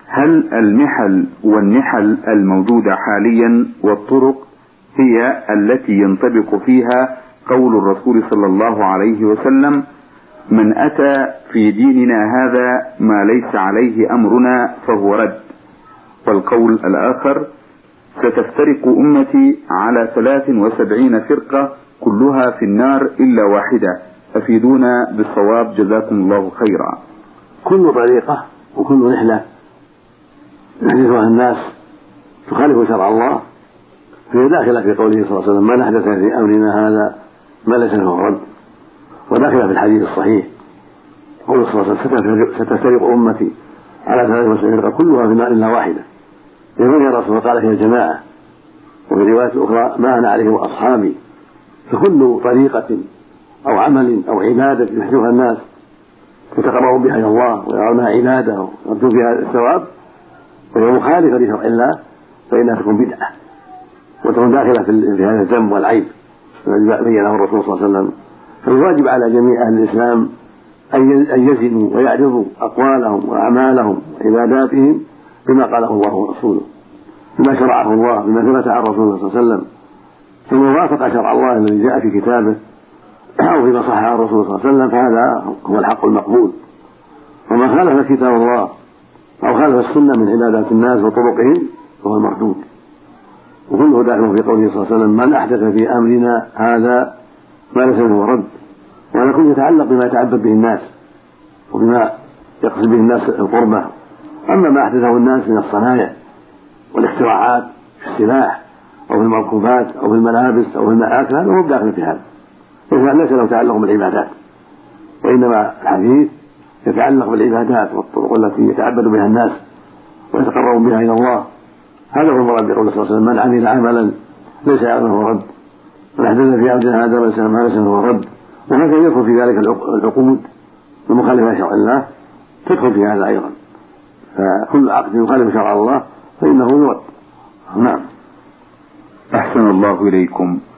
هل المحل والنحل الموجودة حاليا والطرق هي التي ينطبق فيها قول الرسول صلى الله عليه وسلم: من أتى في ديننا هذا ما ليس عليه أمرنا فهو رد؟ والقول الآخر: ستفترق أمتي على 73 فرقة كلها في النار إلا واحدة، أفيدونا بالصواب جزاكم الله خيرا. كل طريقة وكل رحلة يحدثها الناس تخالف شرع الله فهي داخلة في قوله صلى الله عليه وسلم: من أحدث في أمرنا هذا ما ليس له رد، وداخلة في الحديث الصحيح قول صلى الله عليه وسلم: ستفترق أمتي على 73 فرقة كلها في النار إلا واحدة. يقول يا رسول الله قال: هي جماعة. وفي رواية أخرى: ما أنا عليه وأصحابي. فكل طريقة أو عمل أو عبادة يحدثها الناس يتقربون بها إلى الله ويرونها عبادة ويرجون فيها الثواب وهي مخالفة لشرع الله فإنها تكون بدعة وتكون داخلة في هذا الذنب والعيب الذي بينه الرسول صلى الله عليه وسلم. فالواجب على جميع أهل الإسلام أن يزنوا ويعرضوا أقوالهم وأعمالهم وعباداتهم بما قاله الله ورسوله، بما شرعه الله، بما ثبت عن رسوله صلى الله عليه وسلم. فمن وافق شرع الله الذي جاء في كتابه أو فيما صح عن الرسول صلى الله عليه وسلم فهذا هو الحق المقبول، وما خالف كتاب الله أو خالف السنة من عبادات الناس وطرقهم فهو المردود. وكله داخل في قوله صلى الله عليه وسلم: من أحدث في أمرنا هذا ما ليس له رد. وهذا كله يتعلق بما يتعبد به الناس وبما يقصد به الناس القربة. أما ما أحدثه الناس من الصنايع والاختراعات في السلاح أو في المركوبات أو في الملابس أو في المآكل هذا هو داخل في هذا، ليس له تعلق بالعبادات، وإنما الحديث يتعلق بالعبادات والطرق التي يتعبد بها الناس ويتقربون بها إلى الله. هذا هو المراد بقول صلى الله عليه وسلم: من عمل عملا ليس عليه رد، من أحدث في أمرنا هذا ما ليس له رد. وهكذا يدخل في ذلك العقود المخالفة شرع الله تدخل في هذا أيضا، فكل عقد يخالف شرع الله فإنه يرد. نعم. أحسن الله إليكم.